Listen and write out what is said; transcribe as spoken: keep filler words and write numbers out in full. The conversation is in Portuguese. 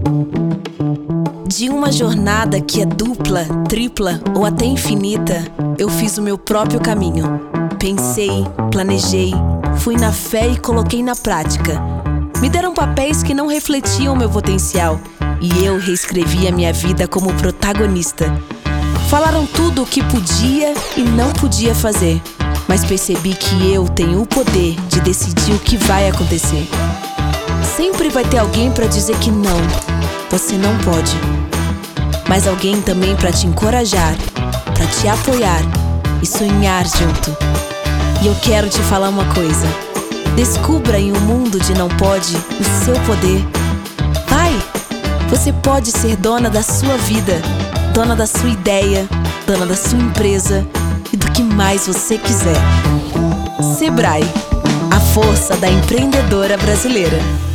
De uma jornada que é dupla, tripla ou até infinita, eu fiz o meu próprio caminho. Pensei, planejei, fui na fé e coloquei na prática. Me deram papéis que não refletiam meu potencial e eu reescrevi a minha vida como protagonista. Falaram tudo o que podia e não podia fazer, mas percebi que eu tenho o poder de decidir o que vai acontecer. Sempre vai ter alguém para dizer que não, você não pode. Mas alguém também para te encorajar, para te apoiar e sonhar junto. E eu quero te falar uma coisa: descubra em um mundo de não pode o seu poder. Vai! Você pode ser dona da sua vida, dona da sua ideia, dona da sua empresa e do que mais você quiser. Sebrae, a força da empreendedora brasileira.